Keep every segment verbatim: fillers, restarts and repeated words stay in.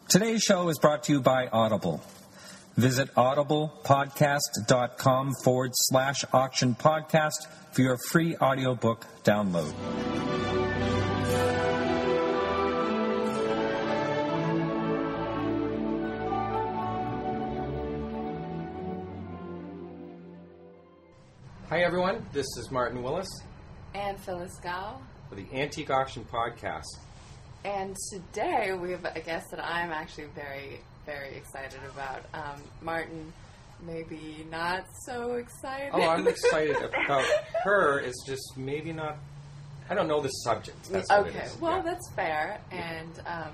Today's show is brought to you by Audible. Visit audiblepodcast.com forward slash auction podcast for your free audiobook download. Hi everyone, this is Martin Willis and Phyllis Gao for the Antique Auction Podcast. And today we have a guest that I'm actually very, very excited about. Um, Martin, maybe not so excited. Oh, I'm excited about her. It's just maybe not. I don't know the subject. That's okay, what it is. well, yeah. that's fair. And um,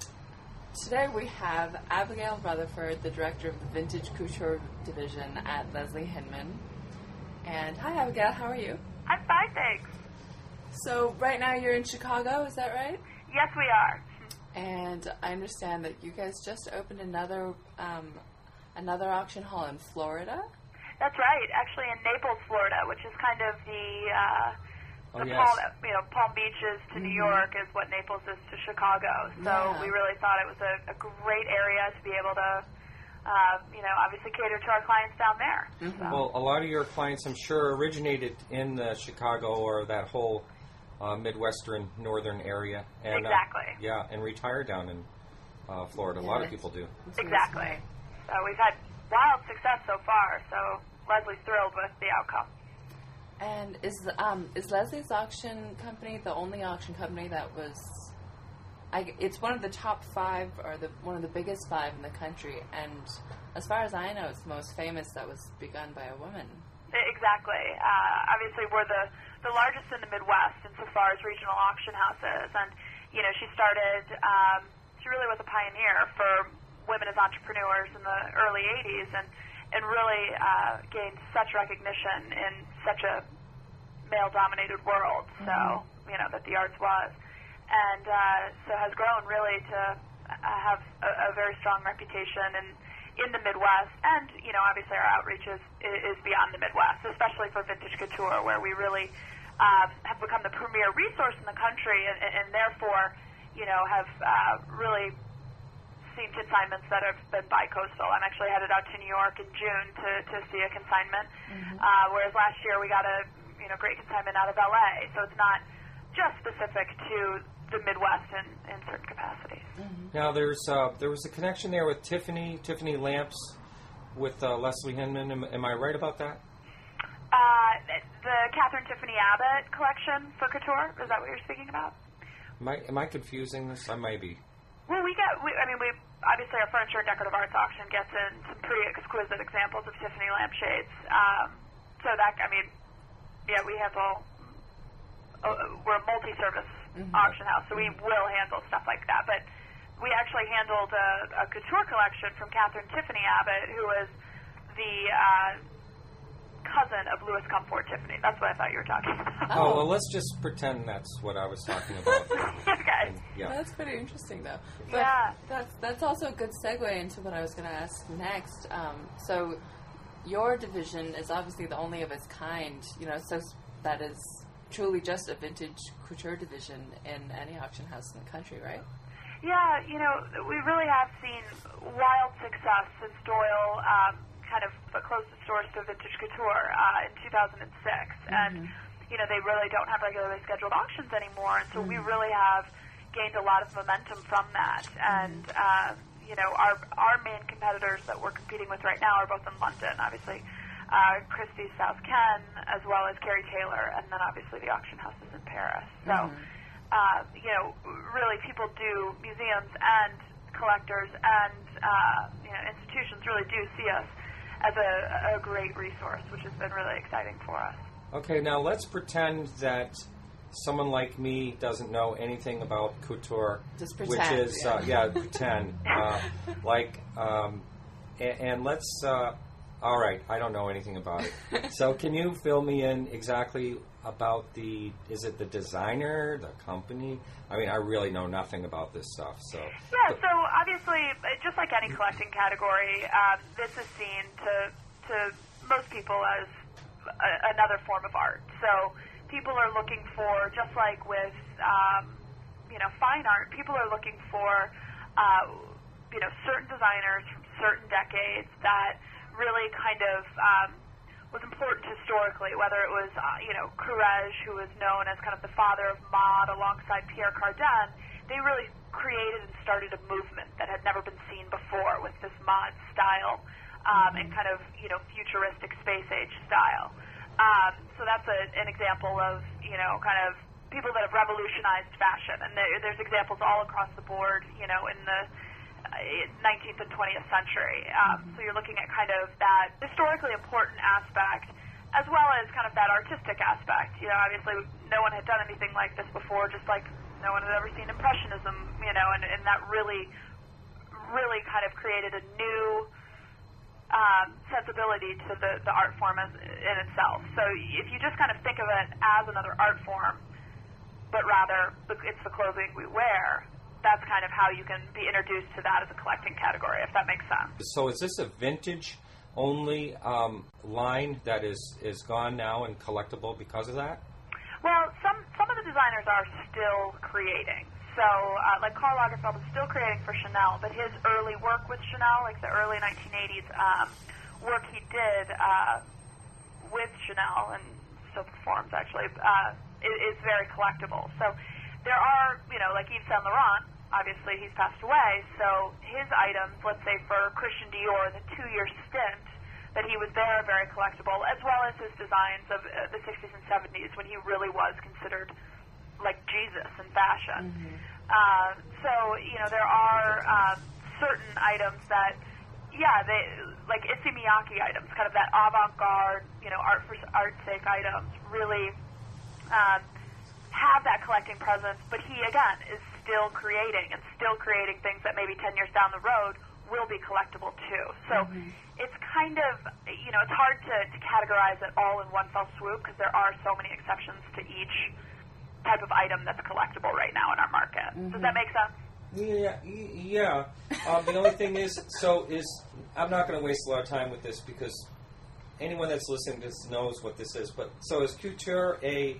today we have Abigail Rutherford, the director of the Vintage Couture Division at Leslie Hinman. And hi, Abigail. How are you? I'm fine, thanks. So right now you're in Chicago, is that right? Yes, we are. And I understand that you guys just opened another um, another auction hall in Florida. That's right. Actually, in Naples, Florida, which is kind of the uh, oh, the yes. Palm, you know, Palm Beach is to Mm-hmm. New York is what Naples is to Chicago. So Yeah. we really thought it was a, a great area to be able to, uh, you know, obviously cater to our clients down there. Mm-hmm. So. Well, a lot of your clients, I'm sure, originated in the Chicago or that whole uh, Midwestern northern area. And, Exactly. Uh, yeah, and retire down in uh, Florida. A lot of people do. Exactly. So we've had wild success so far. So Leslie's thrilled with the outcome. And is um, is Leslie's auction company the only auction company that was? I, it's one of the top five, or the one of the biggest five in the country. And as far as I know, it's the most famous that was begun by a woman. Exactly. Uh, obviously, we're the, the largest in the Midwest insofar as regional auction houses. And, you know, she started, um, she really was a pioneer for women as entrepreneurs in the early eighties and, and really uh, gained such recognition in such a male-dominated world, so, mm-hmm. you know, that the arts was. And uh, so has grown really to uh, have a, a very strong reputation and in the Midwest, and, you know, obviously our outreach is, is beyond the Midwest, especially for vintage couture, where we really um, have become the premier resource in the country and, and therefore, you know, have uh, really seen consignments that have been bi-coastal. I'm actually headed out to New York in June to, to see a consignment, mm-hmm. uh, whereas last year we got a, you know, great consignment out of L A, so it's not just specific to the Midwest in, in certain capacities. Mm-hmm. Now, there's uh, there was a connection there with Tiffany, Tiffany Lamps with uh, Leslie Hinman. Am, am I right about that? Uh, the Catherine Tiffany Abbott collection for couture, is that what you're speaking about? Am I, am I confusing this? I might be. Well, we get, we, I mean, we obviously our Furniture and Decorative Arts auction gets in some pretty exquisite examples of Tiffany lampshades. Um, so that, I mean, yeah, we handle, uh, we're a multi-service mm-hmm. auction house, so we will handle stuff like that. But we actually handled a, a couture collection from Catherine Tiffany Abbott, who was the uh, cousin of Louis Comfort Tiffany. That's what I thought you were talking about. Oh, well, let's just pretend that's what I was talking about. Okay. And, yeah. That's pretty interesting, though. But Yeah. That's, that's also a good segue into what I was going to ask next. Um, so your division is obviously the only of its kind, you know, so that is truly just a vintage couture division in any auction house in the country, right? Yeah, you know, we really have seen wild success since Doyle um, kind of closed its doors to vintage couture uh, in two thousand six. Mm-hmm. And, you know, they really don't have regularly scheduled auctions anymore. And so mm-hmm. we really have gained a lot of momentum from that. And, mm-hmm. um, you know, our, our main competitors that we're competing with right now are both in London, obviously. Uh, Christie's South Ken, as well as Kerry Taylor, and then obviously the auction houses in Paris. So, mm-hmm. uh, you know, really people do, museums and collectors and, uh, you know, institutions really do see us as a, a great resource, which has been really exciting for us. Okay, now let's pretend that someone like me doesn't know anything about couture. Just which pretend. is, yeah, uh, yeah pretend. Uh, like, um, and, and let's... Uh, All right, I don't know anything about it. So can you fill me in exactly about the, is it the designer, the company? I mean, I really know nothing about this stuff. So Yeah, so obviously, just like any collecting category, um, this is seen to, to most people as a, another form of art. So people are looking for, just like with, um, you know, fine art, people are looking for, uh, you you know, certain designers from certain decades that really kind of um, was important historically, whether it was, uh, you know, Courrèges, who was known as kind of the father of mod alongside Pierre Cardin. They really created and started a movement that had never been seen before with this mod style um, and kind of, you know, futuristic space age style. Um, so that's a, an example of, you know, kind of people that have revolutionized fashion. And there, there's examples all across the board, you know, in the nineteenth and twentieth century. Um, mm-hmm. So you're looking at kind of that historically important aspect as well as kind of that artistic aspect. You know, obviously no one had done anything like this before, just like no one had ever seen Impressionism, you know, and, and that really, really kind of created a new um, sensibility to the, the art form as, in itself. So if you just kind of think of it as another art form, but rather it's the clothing we wear, that's kind of how you can be introduced to that as a collecting category, if that makes sense. So is this a vintage-only um, line that is, is gone now and collectible because of that? Well, some some of the designers are still creating. So, uh, like Karl Lagerfeld is still creating for Chanel, but his early work with Chanel, like the early nineteen eighties um, work he did uh, with Chanel, and still performs actually, uh, is, is very collectible. So there are, you know, like Yves Saint Laurent, obviously he's passed away, so his items, let's say for Christian Dior, the two-year stint that he was there, very collectible, as well as his designs of uh, the sixties and seventies when he really was considered like Jesus in fashion. Mm-hmm. Uh, so, you know, there are um, certain items that, yeah, they like Issey Miyake items, kind of that avant-garde, you know, art for art's sake items, really um, have that collecting presence, but he, again, is still creating and still creating things that maybe ten years down the road will be collectible too. So mm-hmm. it's kind of, you know, it's hard to, to categorize it all in one fell swoop because there are so many exceptions to each type of item that's collectible right now in our market. Mm-hmm. Does that make sense? Yeah, yeah. Um, the only thing is, so is, I'm not going to waste a lot of time with this because anyone that's listening to this knows what this is, but so is couture a,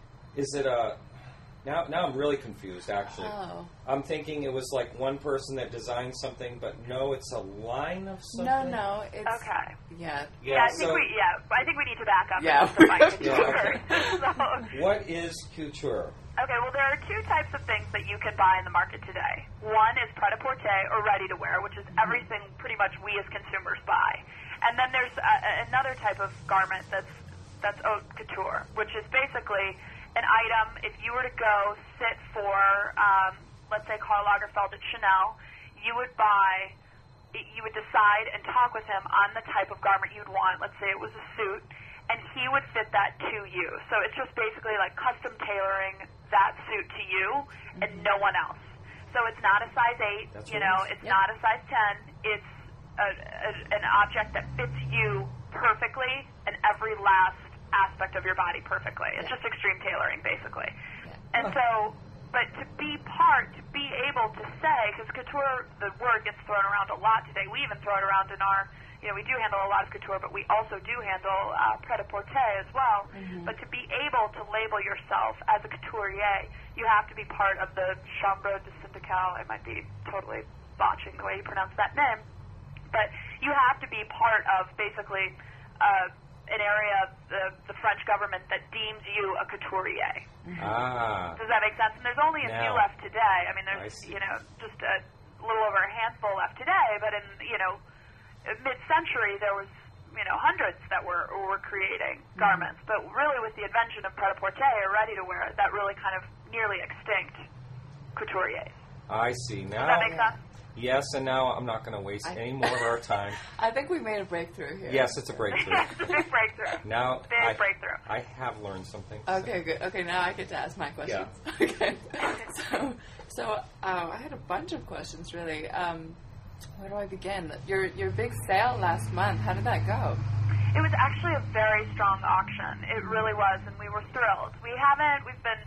is it a, Now, now I'm really confused, actually. Oh. I'm thinking it was like one person that designed something, but no, it's a line of something? No, no, it's... Okay. Yeah. Yeah, yeah I so, think we, yeah, I think we need to back up. Yeah. And define couture. Yeah, okay. So, what is couture? okay, well, there are two types of things that you can buy in the market today. One is pret-a-porter, or ready-to-wear, which is everything pretty much we as consumers buy. And then there's a, another type of garment that's, that's haute couture, which is basically an item, if you were to go sit for, um, let's say, Karl Lagerfeld at Chanel, you would buy, you would decide and talk with him on the type of garment you'd want. Let's say it was a suit, and he would fit that to you. So it's just basically like custom tailoring that suit to you and mm-hmm. no one else. So it's not a size eight, That's you know, it's yep. not a size ten. It's a, a, an object that fits you perfectly and every last aspect of your body perfectly. It's yeah. just extreme tailoring, basically. Yeah. And so, but to be part, to be able to say, because couture, the word gets thrown around a lot today. We even throw it around in our, you know, we do handle a lot of couture, but we also do handle uh, pret-a-porter as well. Mm-hmm. But to be able to label yourself as a couturier, you have to be part of the Chambre de Syndical. I might be totally botching the way you pronounce that name. But you have to be part of basically uh, an area of the, the French government that deems you a couturier. Mm-hmm. Ah. Does that make sense? And there's only a now, few left today. I mean, there's, I you know, just a little over a handful left today, but in, you know, mid-century there was, you know, hundreds that were, were creating mm-hmm. garments. But really with the invention of pret-a-porter or ready-to-wear, that really kind of nearly extinct couturiers. I see. Now, Does that make sense? Yes, and now I'm not going to waste I, any more of our time. I think we made a breakthrough here. Yes, it's a breakthrough. It's a big breakthrough. Now, big I, breakthrough. I have learned something. Okay, good. Okay, now I get to ask my questions. Yeah. Okay. So, so uh, I had a bunch of questions, really. Um, where do I begin? Your your big sale last month, how did that go? It was actually a very strong auction. It really was, and we were thrilled. We haven't, we've been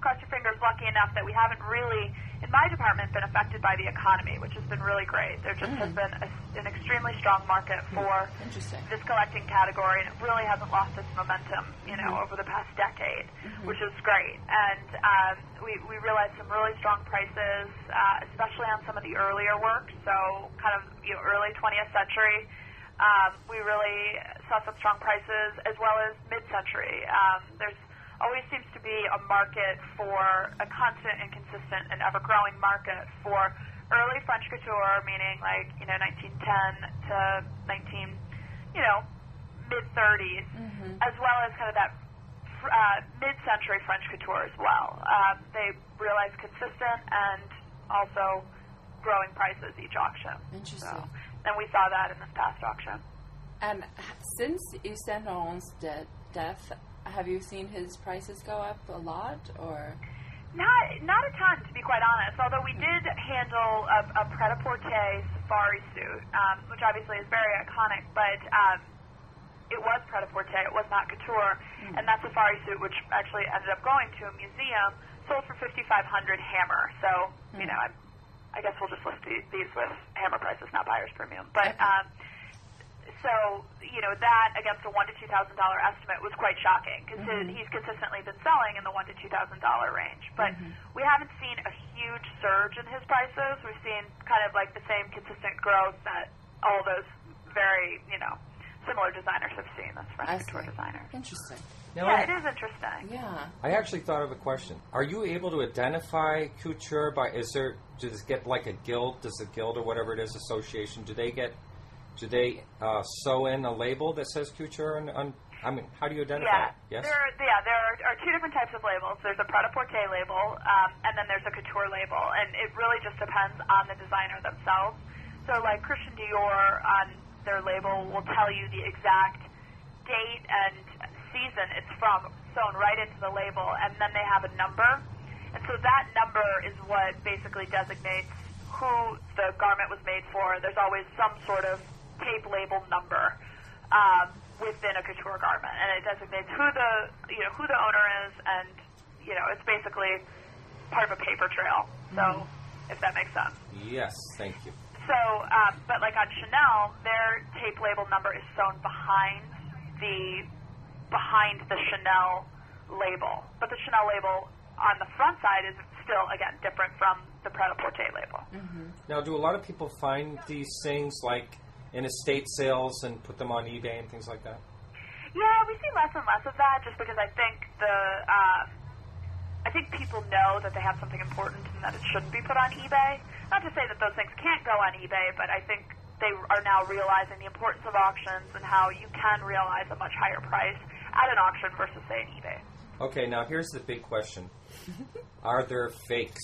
cross your fingers, lucky enough that we haven't really, in my department, been affected by the economy, which has been really great. There just mm. has been a, an extremely strong market for this collecting category, and it really hasn't lost its momentum, you know, mm-hmm. over the past decade, mm-hmm. which is great. And um, we, we realized some really strong prices, uh, especially on some of the earlier work, so kind of you know, early twentieth century. Um, we really saw some strong prices, as well as mid-century. Um, there's always seems to be a market for a constant and consistent and ever-growing market for early French couture, meaning like, you know, nineteen ten to nineteen, you know, mid-thirties, mm-hmm. as well as kind of that uh, mid-century French couture as well. Um, they realize consistent and also growing prices each auction. Interesting. So, and we saw that in this past auction. And since Yves Saint Laurent's de- death, have you seen his prices go up a lot, or? Not, not a ton, to be quite honest. Although we did handle a, a pret-a-porter safari suit, um, which obviously is very iconic, but um, it was pret-a-porter. It was not couture, mm. and that safari suit, which actually ended up going to a museum, sold for fifty-five hundred Hammer. So mm. you know, I, I guess we'll just list these with Hammer prices, not buyer's premium, but. Um, So, you know, that against a one to two thousand dollar estimate was quite shocking because mm-hmm. he's consistently been selling in the one to two thousand dollar range. But mm-hmm. we haven't seen a huge surge in his prices. We've seen kind of like the same consistent growth that all those very, you know, similar designers have seen. That's French couture designers. Interesting. Now, yeah, it is interesting. Yeah. I actually thought of a question. Are you able to identify couture by? Is there? Does it get like a guild? Does the guild or whatever it is association? Do they get? Do they uh, sew in a label that says couture? On, on, I mean, how do you identify yeah. it? Yes? There are, yeah, there are, are two different types of labels. There's a pret-a-porter label, um, and then there's a couture label. And it really just depends on the designer themselves. So, like Christian Dior on their label will tell you the exact date and season it's from, sewn right into the label, and then they have a number. And so that number is what basically designates who the garment was made for. There's always some sort of tape label number um, within a couture garment, and it designates who the you know who the owner is, and you know it's basically part of a paper trail. So, mm-hmm. if that makes sense. Yes, thank you. So, um, but like on Chanel, their tape label number is sewn behind the behind the Chanel label, but the Chanel label on the front side is still again different from the pret-a-porter label. Mm-hmm. Now, do a lot of people find these things like in estate sales and put them on eBay and things like that? Yeah, we see less and less of that just because I think the um, I think people know that they have something important and that it shouldn't be put on eBay. Not to say that those things can't go on eBay, but I think they are now realizing the importance of auctions and how you can realize a much higher price at an auction versus, say, an eBay. Okay, now here's the big question. Are there fakes?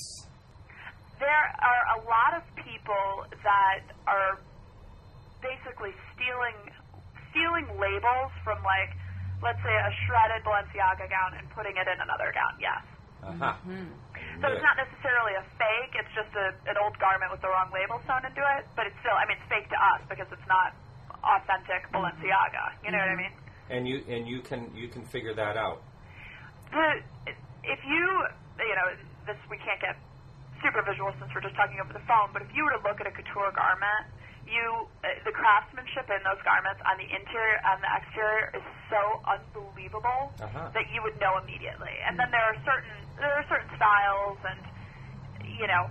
There are a lot of people that are basically stealing stealing labels from, like, let's say a shredded Balenciaga gown and putting it in another gown, yes. Uh-huh. Mm-hmm. So it's not necessarily a fake, it's just a, an old garment with the wrong label sewn into it, but it's still, I mean, it's fake to us because it's not authentic Balenciaga, you know mm-hmm. what I mean? And you and you can you can figure that out. The, if you, you know, this we can't get super visual since we're just talking over the phone, but if you were to look at a couture garment, you uh, the craftsmanship in those garments on the interior and the exterior is so unbelievable uh-huh. that you would know immediately. And then there are certain there are certain styles and you know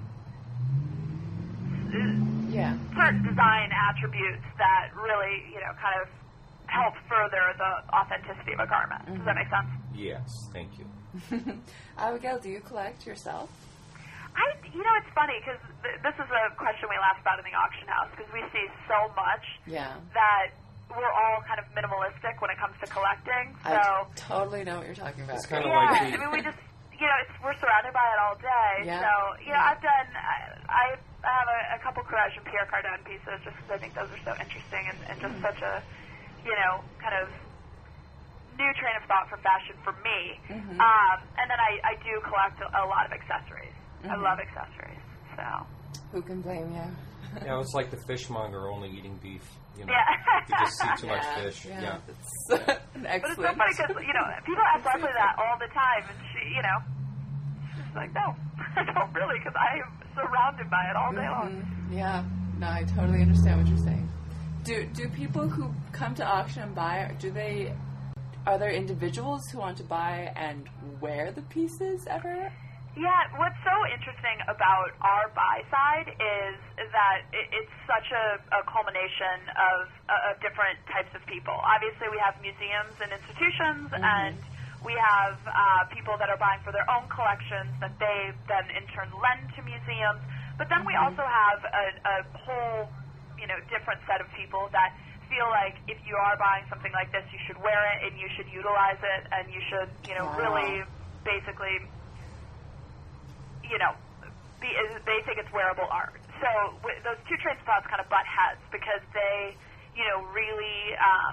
yeah. certain design attributes that really you know kind of help further the authenticity of a garment. Mm-hmm. Does that make sense? Yes, thank you. Abigail, do you collect yourself? I, you know, it's funny because th- this is a question we laugh about in the auction house because we see so much yeah. that we're all kind of minimalistic when it comes to collecting. So I totally know what you're talking about. It's kind of yeah, like I mean, we just, you know, it's, we're surrounded by it all day. Yeah. So, you know, yeah. I've done, I, I have a, a couple Courage and Pierre Cardin pieces just because I think those are so interesting and, and just mm-hmm. such a, you know, kind of new train of thought for fashion for me. Mm-hmm. Um, and then I, I do collect a, a lot of accessories. Mm-hmm. I love accessories, so. Who can blame you? Yeah, it's like the fishmonger only eating beef. You know, yeah. you just see too much yeah, fish. Yeah, yeah. It's an excellent. But it's so funny because you know people ask Leslie that all the time, and she, you know, like, no, I don't really, because I am surrounded by it all day long. Mm-hmm. Yeah, no, I totally understand what you're saying. Do do people who come to auction and buy, do they, are there individuals who want to buy and wear the pieces ever? Yeah, what's so interesting about our buy side is that it, it's such a, a culmination of, uh, of different types of people. Obviously, we have museums and institutions, mm-hmm. and we have uh, people that are buying for their own collections that they then in turn lend to museums. But then mm-hmm. we also have a, a whole, you know, different set of people that feel like if you are buying something like this, you should wear it and you should utilize it and you should, you know, wow. really basically, you know, be, they think it's wearable art. So w- those two trains of thoughts kind of butt heads because they, you know, really, um,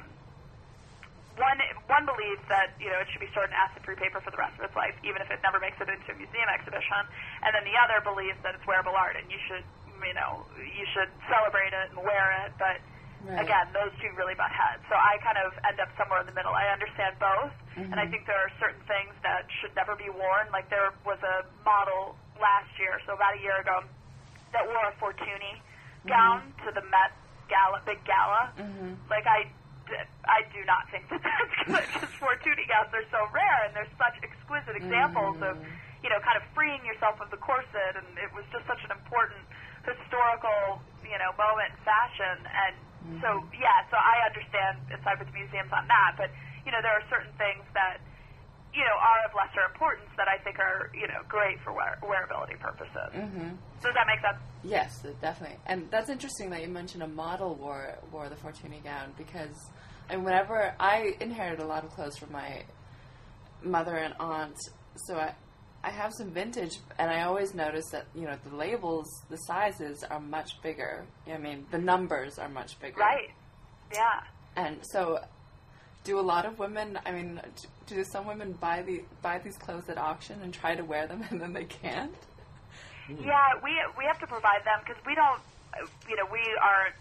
one one believes that, you know, it should be stored in acid-free paper for the rest of its life, even if it never makes it into a museum exhibition. And then the other believes that it's wearable art and you should, you know, you should celebrate it and wear it. But right. again, those two really butt heads. So I kind of end up somewhere in the middle. I understand both, mm-hmm. and I think there are certain things that should never be worn. Like there was a model last year, so about a year ago, that wore a Fortuny mm-hmm. gown to the Met Gala, big gala. Mm-hmm. Like I, I do not think that that's good because Fortuny gowns are so rare, and there's such exquisite examples mm-hmm. of, you know, kind of freeing yourself of the corset, and it was just such an important historical, you know, moment in fashion. And mm-hmm. so, yeah, so I understand inside with museums on that, but, you know, there are certain things that, you know, are of lesser importance that I think are, you know, great for wear- wearability purposes. Mm-hmm. Does that make sense? Yes, definitely. And that's interesting that you mentioned a model wore wore the Fortuny gown because, and whenever I inherited a lot of clothes from my mother and aunt, so I I have some vintage, and I always notice that, you know, the labels, the sizes are much bigger. I mean, the numbers are much bigger. Right. Yeah. And so, do a lot of women, I mean, do some women buy the buy these clothes at auction and try to wear them and then they can't? Yeah, we we have to provide them because we don't, you know, we aren't,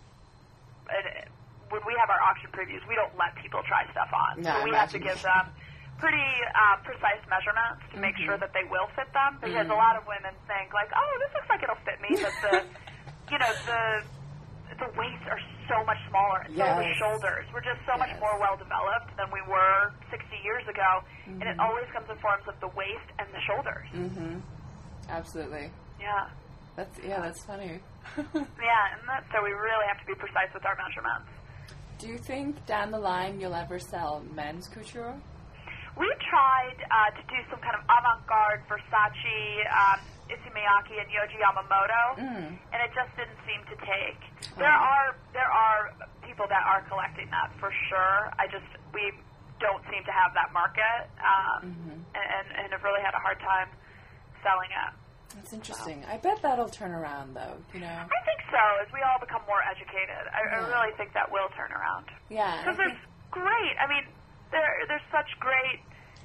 uh, when we have our auction previews, we don't let people try stuff on. No, so we have to give them pretty uh, precise measurements to make mm-hmm. sure that they will fit them because mm-hmm. a lot of women think like, oh, this looks like it'll fit me, but the, you know, the the waists are so much smaller, and yes. so the shoulders. We're just so yes. much more well developed than we were sixty years ago, mm-hmm. and it always comes in forms of the waist and the shoulders. Mm-hmm. Absolutely. Yeah. That's yeah, that's funny. Yeah, and that, so we really have to be precise with our measurements. Do you think down the line you'll ever sell men's couture? We tried uh, to do some kind of avant-garde Versace, um, Issey Miyake, and Yohji Yamamoto, mm. and it just didn't seem to take. Oh. There are there are people that are collecting that for sure. I just we don't seem to have that market, um, mm-hmm. and, and have really had a hard time selling it. That's interesting. So. I bet that'll turn around, though. You know. I think so. As we all become more educated, I, yeah. I really think that will turn around. Yeah. Because there's great. I mean, there there's such great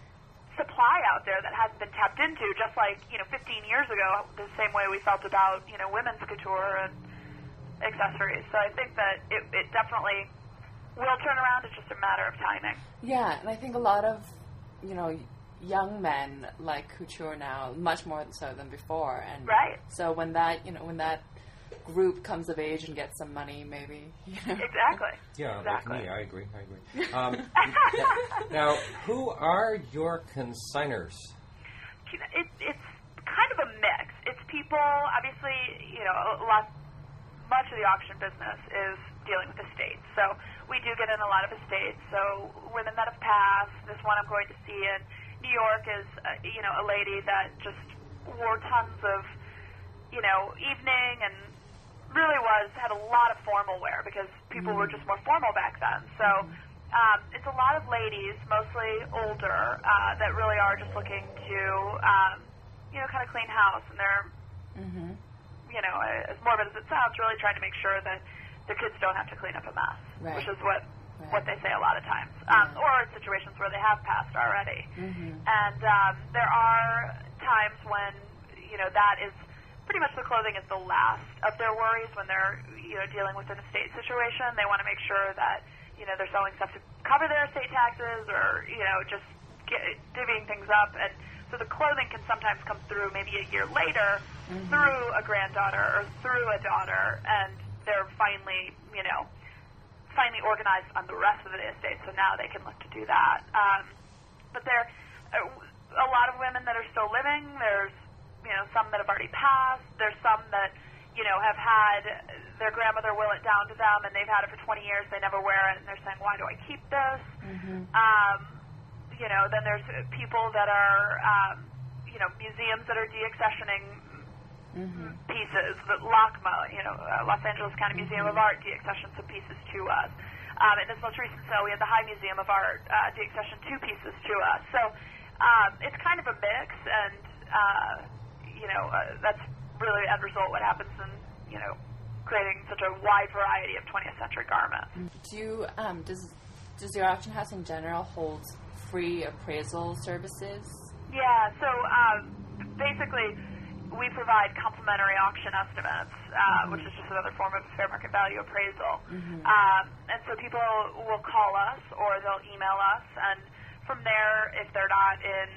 supply out there that hasn't been tapped into. Just like, you know, fifteen years ago, the same way we felt about, you know, women's couture and accessories. So I think that it, it definitely will turn around. It's just a matter of timing. Yeah, and I think a lot of, you know, young men like couture now much more so than before, and right. so when that you know when that group comes of age and gets some money, maybe you know. Exactly. Yeah, exactly. Like me, I agree. I agree. Um, now, who are your consigners? It, it's kind of a mix. It's people, obviously, you know, a lot. Much of the auction business is dealing with estates, so we do get in a lot of estates. So women that have passed. This one I'm going to see in New York is, uh, you know, a lady that just wore tons of, you know, evening and really was, had a lot of formal wear because people mm. were just more formal back then. So um, it's a lot of ladies, mostly older, uh, that really are just looking to, um, you know, kind of clean house. And they're, mm-hmm. you know, as morbid as it sounds, really trying to make sure that their kids don't have to clean up a mess, right. which is what Right. what they say a lot of times, um, yeah. or in situations where they have passed already. Mm-hmm. And um, there are times when, you know, that is pretty much the clothing is the last of their worries when they're, you know, dealing with an estate situation. They want to make sure that, you know, they're selling stuff to cover their estate taxes or, you know, just get, divvying things up. And So the clothing can sometimes come through maybe a year later Mm-hmm. through a granddaughter or through a daughter, and they're finally, you know, finally organized on the rest of the estate, so now they can look to do that. Um, but there are a lot of women that are still living. There's, you know, some that have already passed. There's some that, you know, have had their grandmother will it down to them, and they've had it for twenty years. They never wear it, and they're saying, why do I keep this? Mm-hmm. Um, you know, then there's people that are, um, you know, museums that are deaccessioning Mm-hmm. pieces. The LACMA, you know, uh, Los Angeles County Museum Mm-hmm. of Art deaccessioned some pieces to us. Um, in this most recent sale, we had the High Museum of Art uh, deaccession two pieces to us. So um, it's kind of a mix, and uh, you know, uh, that's really the end result. What happens in, you know, creating such a wide variety of twentieth century garments. Do you, um, does does your auction house in general hold free appraisal services? Yeah. So um, basically, we provide complimentary auction estimates, uh, Mm-hmm. which is just another form of fair market value appraisal. Mm-hmm. Um, and so people will call us or they'll email us, and from there, if they're not in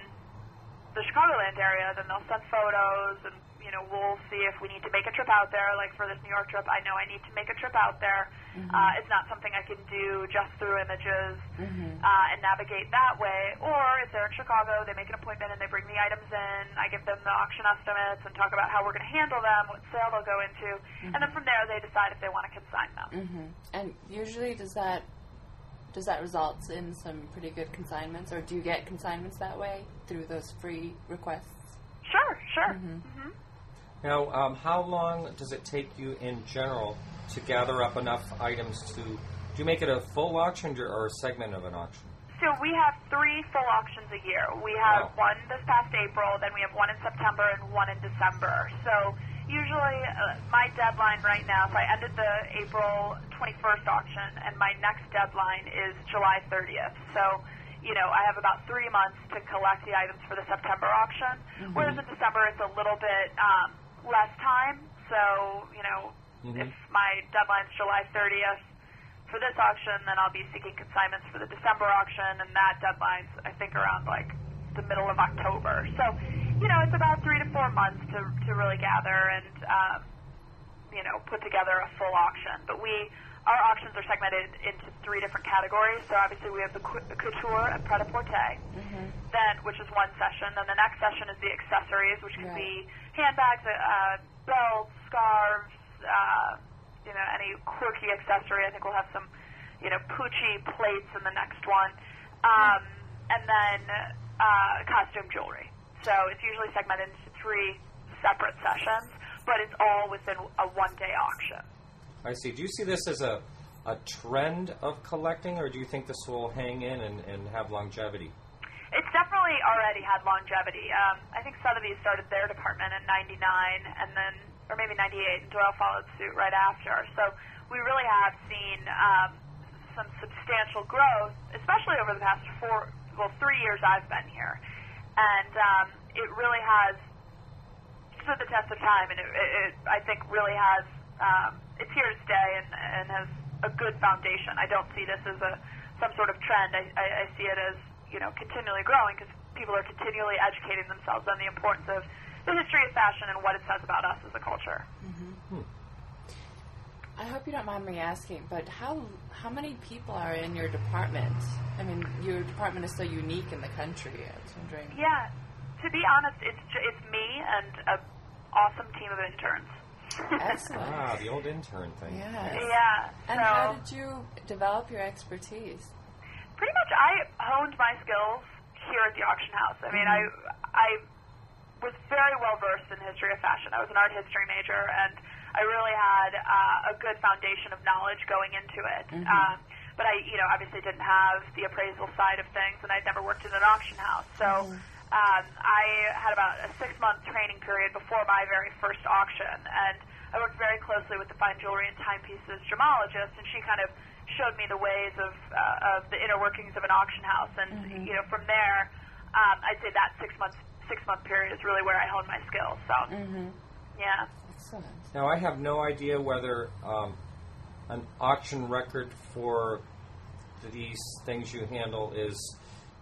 the Chicagoland area, then they'll send photos, and you know, we'll see if we need to make a trip out there. Like for this New York trip, I know I need to make a trip out there. Mm-hmm. Uh, it's not something I can do just through images Mm-hmm. uh, and navigate that way. Or if they're in Chicago, they make an appointment and they bring the items in. I give them the auction estimates and talk about how we're going to handle them, what sale they'll go into, Mm-hmm. and then from there they decide if they want to consign them. Mm-hmm. And usually, does that does that result in some pretty good consignments, or do you get consignments that way through those free requests? Sure, sure. Mm-hmm. Mm-hmm. Now, um, how long does it take you in general to gather up enough items to, do you make it a full auction or a segment of an auction? So we have three full auctions a year. We have Wow. one this past April, then we have one in September and one in December. So usually uh, my deadline right now, so I ended the April twenty-first auction, and my next deadline is July thirtieth. So, you know, I have about three months to collect the items for the September auction, Mm-hmm. whereas in December it's a little bit um, less time. So, you know, Mhm. if my deadline's July thirtieth, for this auction, then I'll be seeking consignments for the December auction, and that deadline's, I think, around like the middle of October. So, you know, it's about three to four months to to really gather and, um, you know, put together a full auction. But we, our auctions are segmented into three different categories. So obviously we have the cou- couture and pret-a-porter, Mm-hmm. then which is one session. Then the next session is the accessories, which can Right. be handbags, uh, belts, scarves. Uh, you know, any quirky accessory. I think we'll have some, you know, Pucci plates in the next one. Um, and then uh, costume jewelry. So it's usually segmented into three separate sessions, but it's all within a one-day auction. I see. Do you see this as a, a trend of collecting, or do you think this will hang in and, and have longevity? It's definitely already had longevity. Um, I think Sotheby's started their department in ninety-nine, and then, or maybe ninety-eight, and Doyle followed suit right after. So we really have seen um, some substantial growth, especially over the past four, well, three years I've been here. And um, it really has stood the test of time, and it, it, it I think, really has, um, it's here to stay and, and has a good foundation. I don't see this as a some sort of trend. I, I, I see it as, you know, continually growing because people are continually educating themselves on the importance of the history of fashion and what it says about us as a culture. Mm-hmm. Hmm. I hope you don't mind me asking, but how how many people are in your department? I mean, your department is so unique in the country. I was wondering. Yeah, to be honest, it's ju- it's me and an awesome team of interns. Excellent. Ah, the old intern thing. Yes. Yeah. And so how did you develop your expertise? pretty much I honed my skills here at the auction house. I mean, Mhm. I I was very well versed in history of fashion. I was an art history major, and I really had uh, a good foundation of knowledge going into it. Mhm. Um, but I, you know, obviously didn't have the appraisal side of things, and I'd never worked in an auction house. So Mhm. um, I had about a six-month training period before my very first auction, and I worked very closely with the fine jewelry and timepieces gemologist, and she kind of showed me the ways of uh, of the inner workings of an auction house. And Mhm. you know, from there, um, I'd say that six months six month period is really where I honed my skills. So Mm-hmm. yeah. Excellent. Now, I have no idea whether um, an auction record for these things you handle is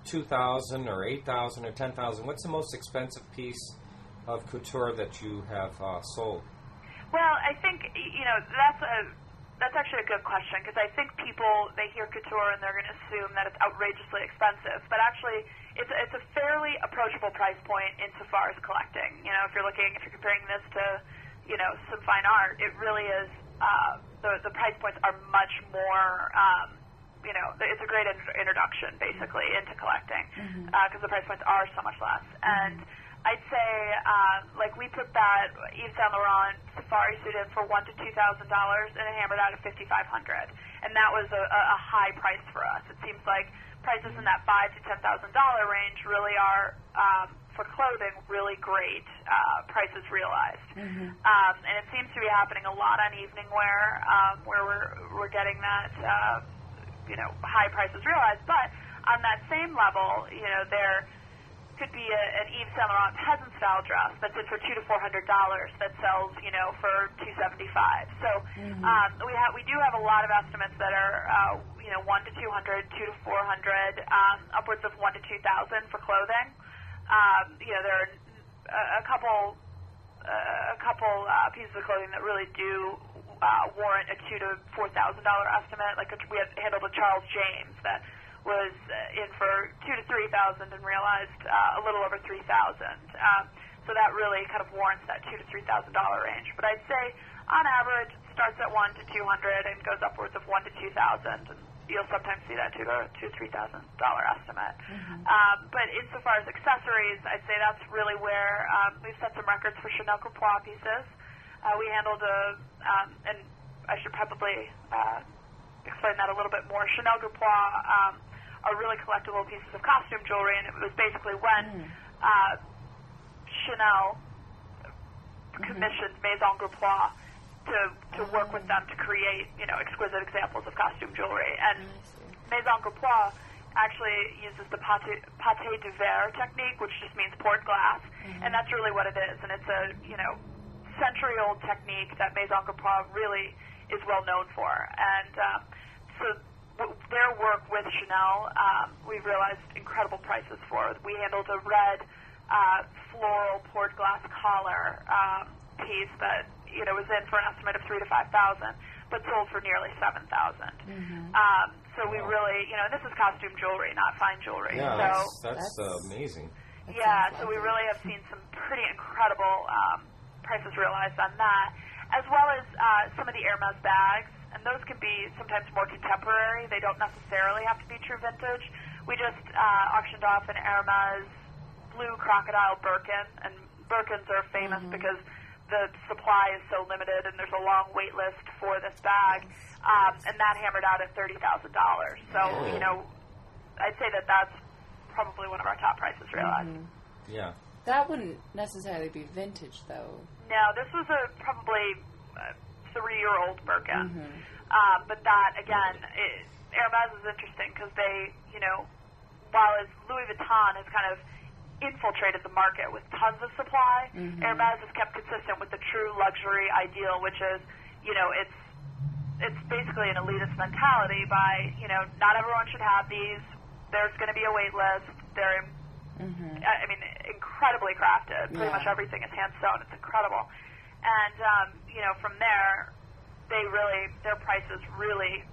two thousand or eight thousand or ten thousand. What's the most expensive piece of couture that you have uh, sold? Well, I think, you know, that's a that's actually a good question, because I think people, they hear couture and they're going to assume that it's outrageously expensive, but actually it's it's a fairly approachable price point insofar as collecting. You know, if you're looking, if you're comparing this to, you know, some fine art, it really is, uh, the, the price points are much more, um, you know, it's a great in- introduction, basically, into collecting, because mm-hmm. uh, the price points are so much less. Mm-hmm. And I'd say, uh, like, we put that Yves Saint Laurent safari suit in for one to two thousand dollars, and it hammered out at fifty five hundred, and that was a, a high price for us. It seems like prices in that five to ten thousand dollar range really are, um, for clothing, really great uh, prices realized. Mm-hmm. Um, and it seems to be happening a lot on evening wear, um, where we're we're getting that, uh, you know, high prices realized. But on that same level, you know, there could be a, an Yves Saint Laurent peasant style dress that's in for two to four hundred dollars that sells, you know, for two seventy five. So mm-hmm. um, we have we do have a lot of estimates that are, uh, you know, one to two hundred, two to four hundred, um, upwards of one to two thousand for clothing. Um, you know, there are a, a couple uh, a couple uh, pieces of clothing that really do uh, warrant a two to four thousand dollar estimate. Like a, we had handled a Charles James that was uh, in for two to three thousand and realized uh, a little over three thousand. Um, so that really kind of warrants that two to three thousand dollar range. But I'd say, on average, it starts at one to two hundred and goes upwards of one to two thousand. And you'll sometimes see that two to two three thousand dollar estimate. Mm-hmm. Um, but insofar as accessories, I'd say that's really where um, we've set some records for Chanel Coupois pieces. Uh, we handled a, um, and I should probably uh, explain that a little bit more. Chanel Coupois um, are really collectible pieces of costume jewelry, and it was basically when mm. uh, Chanel mm-hmm. commissioned Maison Coupois to to oh. work with them to create, you know, exquisite examples of costume jewelry. And Maison Coupois actually uses the pâté, pâté de verre technique, which just means poured glass, mm-hmm. and that's really what it is. And it's a, you know, century-old technique that Maison Coupois really is well known for. And um, so their work with Chanel, um, we've realized incredible prices for. We handled a red uh, floral poured glass collar um, piece that, you know, was in for an estimate of three to five thousand, but sold for nearly seven thousand. Mm-hmm. Um, so we really, you know, this is costume jewelry, not fine jewelry. Yeah, so that's, that's, that's uh, amazing. That yeah, so we really have seen some pretty incredible um, prices realized on that, as well as uh, some of the Hermes bags. And those can be sometimes more contemporary. They don't necessarily have to be true vintage. We just uh, auctioned off an Hermes blue crocodile Birkin, and Birkins are famous mm-hmm. because the supply is so limited and there's a long wait list for this bag. Um, and that hammered out at thirty thousand dollars. So, oh. you know, I'd say that that's probably one of our top prices realized. Mm-hmm. Yeah. That wouldn't necessarily be vintage, though. No, this was a probably... Uh, three-year-old Birkin. Mm-hmm. Um, but that, again, it, Hermes is interesting because they, you know, while as Louis Vuitton has kind of infiltrated the market with tons of supply, mm-hmm. Hermes has kept consistent with the true luxury ideal, which is, you know, it's it's basically an elitist mentality by, you know, not everyone should have these. There's going to be a wait list. They're, mm-hmm. I mean, incredibly crafted. Pretty yeah. much everything is hand-sewn. It's incredible. And, um, you know, from there, they really, their prices really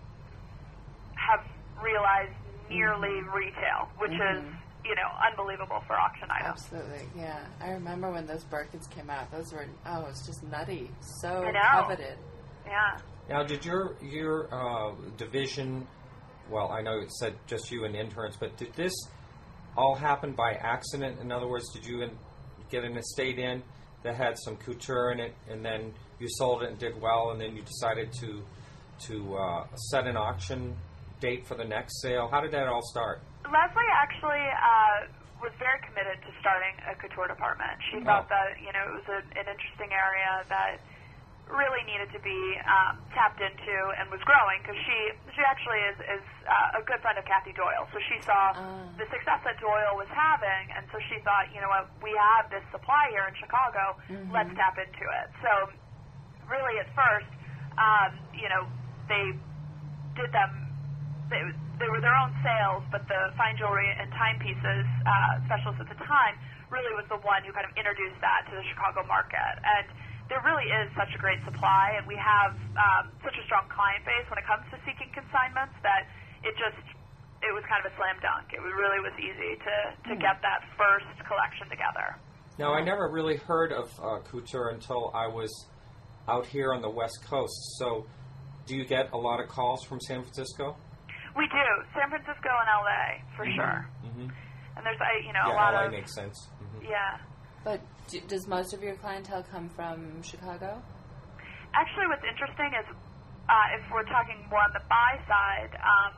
have realized nearly mm-hmm. retail, which mm-hmm. is, you know, unbelievable for auction items. Absolutely, yeah. I remember when those Birkins came out. Those were, oh, it was just nutty. So I know. coveted. Yeah. Now, did your, your uh, division, well, I know it said just you and interns, but did this all happen by accident? In other words, did you in, get an estate in that had some couture in it, and then you sold it and did well, and then you decided to to uh, set an auction date for the next sale? How did that all start? Leslie actually uh, was very committed to starting a couture department. She oh. thought that, you know, it was a, an interesting area that really needed to be um, tapped into and was growing, because she she actually is, is uh, a good friend of Kathy Doyle. So she saw uh. the success that Doyle was having, and so she thought, you know what, we have this supply here in Chicago, mm-hmm. let's tap into it. So really at first, um, you know, they did them, they, they were their own sales, but the fine jewelry and timepieces uh, specialist at the time really was the one who kind of introduced that to the Chicago market. And there really is such a great supply, and we have um, such a strong client base when it comes to seeking consignments that it just, it was kind of a slam dunk. It really was easy to, to mm. get that first collection together. Now, I never really heard of uh, couture until I was out here on the West Coast. So do you get a lot of calls from San Francisco? We do. San Francisco and L A, for mm-hmm. sure. Mm-hmm. And there's, you know, yeah, a lot L A of... makes sense. Mm-hmm. Yeah. But do, does most of your clientele come from Chicago? Actually, what's interesting is uh, if we're talking more on the buy side, um,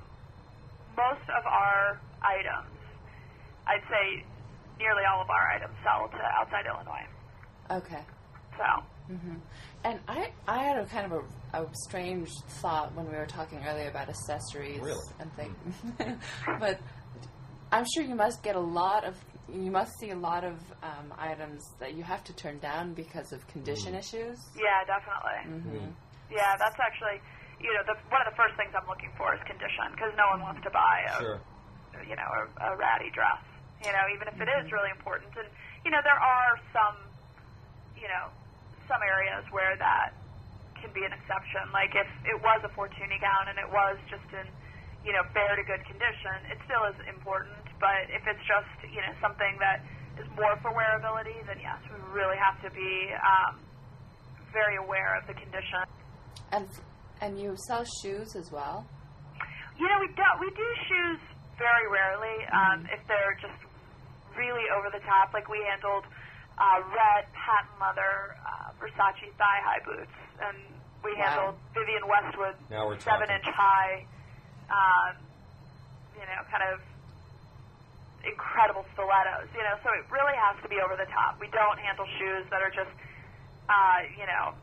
most of our items, I'd say nearly all of our items sell to outside Illinois. Okay. So... Mm-hmm. And I, I had a kind of a, a strange thought when we were talking earlier about accessories really? and things. But I'm sure you must get a lot of, you must see a lot of um, items that you have to turn down because of condition mm. issues. Yeah, definitely. Mm-hmm. Yeah, that's actually, you know, the, one of the first things I'm looking for is condition, because no one wants to buy a, sure. you know, a, a ratty dress. You know, even if it is really important. And you know, there are some, you know. some areas where that can be an exception. Like if it was a Fortuny gown and it was just in, you know, bare to good condition, it still is important. But if it's just, you know, something that is more for wearability, then yes, we really have to be um, very aware of the condition. And and you sell shoes as well? You know, we do, we do shoes very rarely um, mm-hmm. if they're just really over the top. Like we handled Uh, red patent leather uh, Versace thigh-high boots, and we wow. handled Vivienne Westwood seven-inch talking. high, um, you know, kind of incredible stilettos. You know, so it really has to be over the top. We don't handle shoes that are just, uh, you know,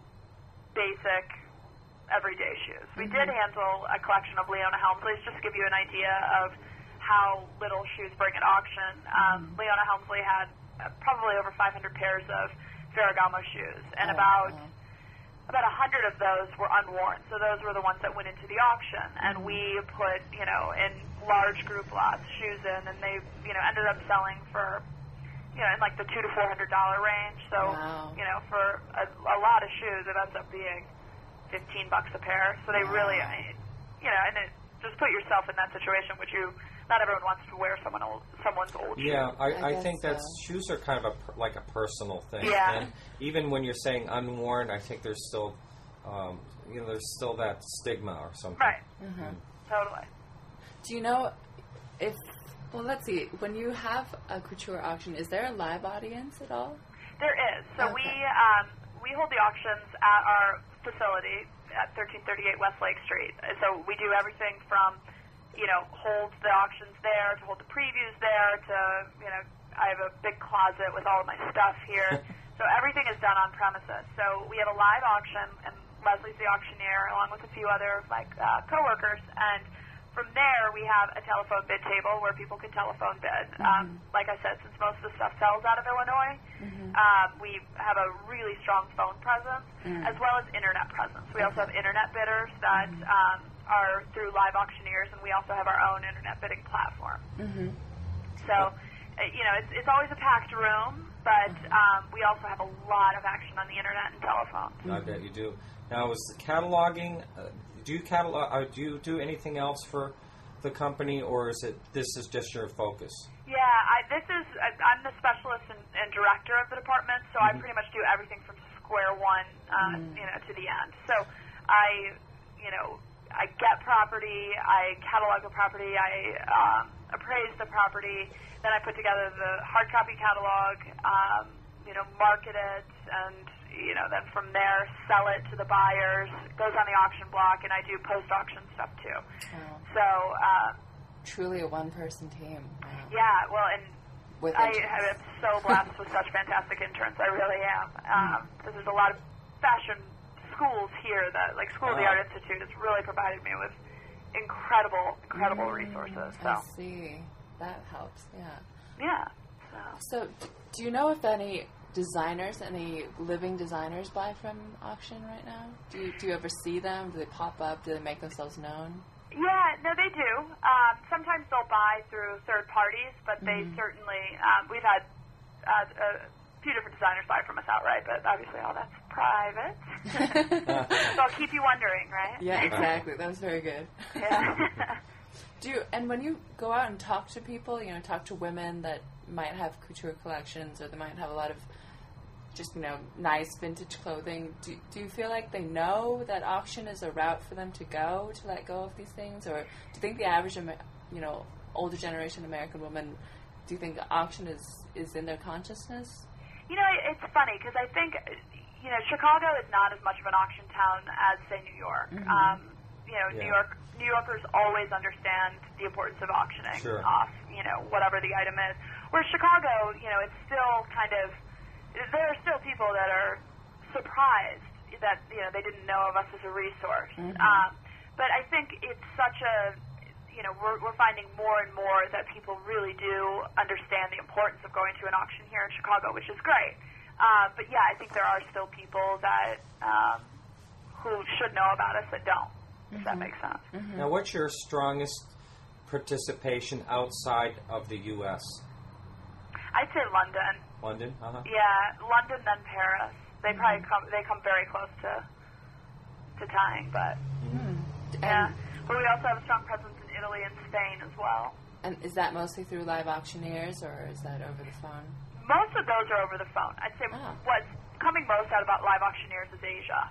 basic, everyday shoes. We mm-hmm. did handle a collection of Leona Helmsley's, just to give you an idea of how little shoes bring at auction. Um, mm-hmm. Leona Helmsley had probably over five hundred pairs of Ferragamo shoes, and oh, about wow. about one hundred of those were unworn. So those were the ones that went into the auction, and we put, you know, in large group lots shoes in, and they, you know, ended up selling for, you know, in like the two to four hundred dollar range. So, wow. you know, for a, a lot of shoes, it ends up being fifteen bucks a pair. So they wow. really, you know, and it, just put yourself in that situation, which you. Not everyone wants to wear someone old, someone's old shoes. Yeah, I, I, I think so. that shoes are kind of a, like a personal thing. Yeah. And even when you're saying unworn, I think there's still, um, you know, there's still that stigma or something. Right. Mm-hmm. Mm. Totally. Do you know if, well, let's see, when you have a couture auction, is there a live audience at all? There is. So okay. we um, we hold the auctions at our facility at thirteen thirty-eight West Lake Street. So we do everything from, you know, hold the auctions there, to hold the previews there, to, you know, I have a big closet with all of my stuff here. So everything is done on premises. So we have a live auction, and Leslie's the auctioneer, along with a few other, like, uh, coworkers. And from there, we have a telephone bid table where people can telephone bid. Mm-hmm. Um, like I said, since most of the stuff sells out of Illinois, mm-hmm. um, we have a really strong phone presence, mm-hmm. as well as internet presence. We okay. also have internet bidders that... Mm-hmm. Um, are through live auctioneers, and we also have our own internet bidding platform. Mm-hmm. So, you know, it's, it's always a packed room, but um, we also have a lot of action on the internet and telephone. Mm-hmm. I bet you do. Now, is cataloging, uh, do you catalog, uh, do you do anything else for the company, or is it, this is just your focus? Yeah, I, this is, I, I'm the specialist and, and director of the department, so mm-hmm. I pretty much do everything from square one, uh, mm-hmm. you know, to the end. So I, you know, I get property, I catalog the property, I um, appraise the property, then I put together the hard copy catalog, um, you know, market it, and, you know, then from there sell it to the buyers, it goes on the auction block, and I do post-auction stuff too. Oh. So, uh, truly a one-person team. Wow. Yeah, well, and with I am so blessed with such fantastic interns, I really am, um, because there's a lot of fashion schools here that, like School of the Art Institute, has really provided me with incredible, incredible mm, resources. So. I see. That helps, yeah. Yeah. So, So. do you know if any designers, any living designers buy from auction right now? Do you, do you ever see them? Do they pop up? Do they make themselves known? Yeah, no, they do. Um, sometimes they'll buy through third parties, but they Mhm. certainly, um, we've had uh, a few different designers buy from us outright, but obviously all that's private. So I'll keep you wondering, right? Yeah, exactly. That was very good. Yeah. Do you, and when you go out and talk to people, you know, talk to women that might have couture collections or they might have a lot of just, you know, nice vintage clothing, do, do you feel like they know that auction is a route for them to go to let go of these things? Or do you think the average, Amer- you know, older generation American woman, do you think auction is, is in their consciousness? You know, it's funny because I think, you know, Chicago is not as much of an auction town as, say, New York. Mhm. Um, you know, Yeah. New York, New Yorkers always understand the importance of auctioning Sure. off, you know, whatever the item is. Whereas Chicago, you know, it's still kind of, there are still people that are surprised that, you know, they didn't know of us as a resource. Mhm. Um, but I think it's such a, you know, we're, we're finding more and more that people really do understand the importance of going to an auction here in Chicago, which is great. Uh, but yeah, I think there are still people that um, who should know about us that don't, if that makes sense. Mm-hmm. Now, what's your strongest participation outside of the U S? I'd say London. London? Uh-huh. Yeah, London then Paris. They probably come. They come very close to to tying, but Mm. yeah. And, But we also have a strong presence in Italy and Spain as well. and is that mostly through live auctioneers or is that over the phone? Most of those are over the phone. I'd say Ah. what's coming most out about live auctioneers is Asia.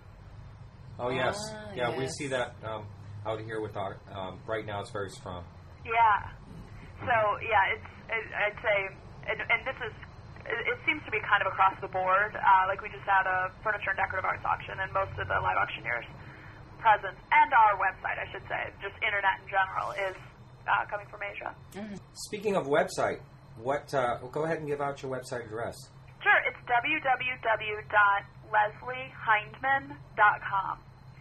Oh, yes. Ah, yeah, we yes. see that um, out here with our, um, right now it's very strong. Yeah. So yeah, it's it, I'd say, and, and this is. It, it seems to be kind of across the board. Uh, like we just had a furniture and decorative arts auction, and most of the live auctioneers' presence and our website, I should say, just internet in general, is uh, coming from Asia. Speaking of website, what? Uh, well, go ahead and give out your website address. Sure, it's w w w dot leslie hindman dot com.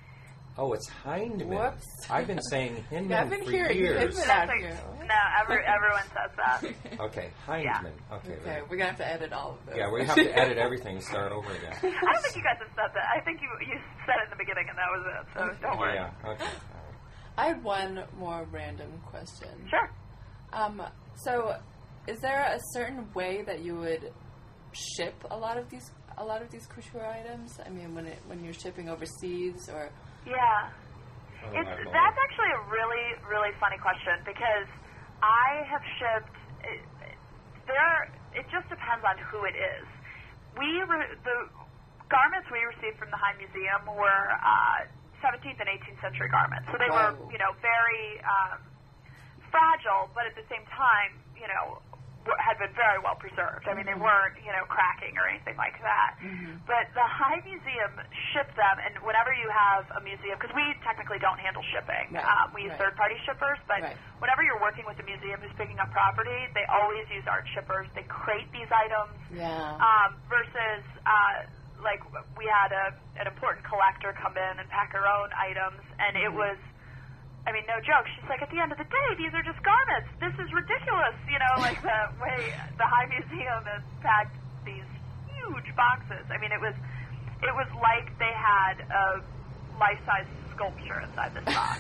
Oh, it's Hindman. Whoops. I've been saying Hindman Yeah, I've been for hearing years. Hindman out Like, here. no, every, everyone says that. Okay, Hindman. Okay. Okay, right. we're going to have to edit all of this. Yeah, we have to edit everything and start over again. I don't think you guys have said that. I think you you said it in the beginning, and that was it. So don't Oh, worry. yeah. Okay. All right. I had one more random question. Sure. Um, so, is there a certain way that you would ship a lot of these a lot of these couture items? I mean, when it when you're shipping overseas, or Yeah. Oh, It's, my Lord. that's actually a really, really funny question because I have shipped. It, there, it just depends on who it is. We re, the garments we received from the High Museum were uh, seventeenth and eighteenth century garments, so they Wow. were, you know, very um, fragile, but at the same time, you know, w- had been very well preserved. I mean, they weren't, you know, cracking or anything like that. But the High Museum shipped them, and whenever you have a museum, because we technically don't handle shipping, Right, um, we use right. third-party shippers, but Right. whenever you're working with a museum who's picking up property, they always use art shippers. They crate these items yeah, um, versus uh, like we had a an important collector come in and pack her own items, and it was, I mean, no joke. She's like, at the end of the day, these are just garments. This is ridiculous, you know, like the way the High Museum has packed these huge boxes. I mean, it was it was like they had a life-size sculpture inside this box.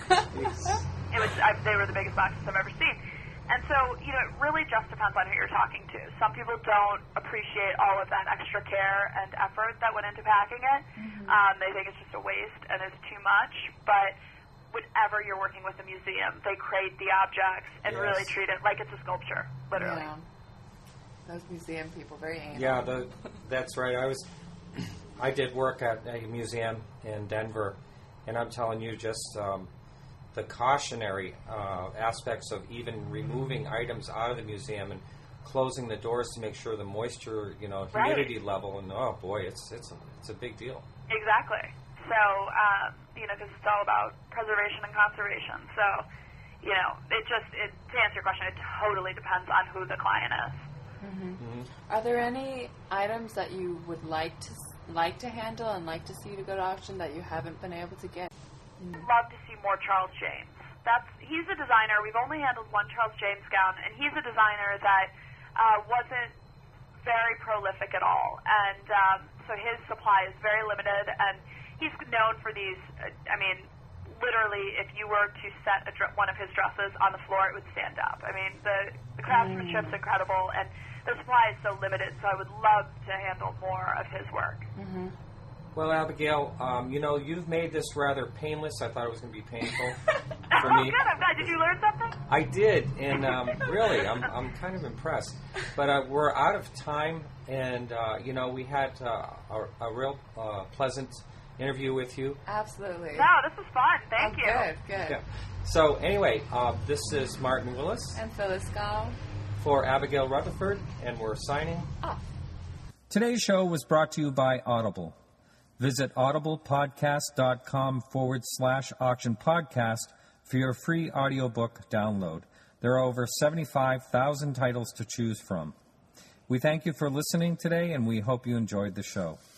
It was I, they were the biggest boxes I've ever seen. And so, you know, it really just depends on who you're talking to. Some people don't appreciate all of that extra care and effort that went into packing it. Um, they think it's just a waste and it's too much. But whenever you're working with a museum, they crate the objects and Yes. really treat it like it's a sculpture, literally. yeah. Those museum people, very anal. Yeah, the, that's right. I was, I did work at a museum in Denver, and I'm telling you, just um, the cautionary uh, aspects of even removing items out of the museum and closing the doors to make sure the moisture, you know, Right. humidity level, and oh boy, it's it's a, it's a big deal. Exactly. So, um, you know, because it's all about preservation and conservation. So, you know, it just, it, to answer your question, it totally depends on who the client is. Are there any items that you would like to like to handle and like to see to go to auction that you haven't been able to get? Love to see more Charles James. That's he's a designer. We've only handled one Charles James gown, and he's a designer that uh, wasn't very prolific at all, and um, so his supply is very limited. And he's known for these, uh, I mean, literally, if you were to set a dr- one of his dresses on the floor, it would stand up. I mean, the, the craftsmanship's Mm. incredible, and the supply is so limited, so I would love to handle more of his work. Mm-hmm. Well, Abigail, um, you know, you've made this rather painless. I thought it was going to be painful for Oh, me. good. I'm glad. Did you learn something? I did, and um, really, I'm I'm kind of impressed. But uh, we're out of time, and uh, you know, we had uh, a, a real uh, pleasant interview with you. Absolutely. No, this was fun. Thank Oh, you. Good, good. Yeah. So anyway, uh, this is Martin Willis And Phyllis Gall. for Abigail Rutherford, and we're signing off. Today's show was brought to you by Audible. Visit audiblepodcast.com forward slash auction podcast for your free audiobook download. There are over seventy-five thousand titles to choose from. We thank you for listening today, and we hope you enjoyed the show.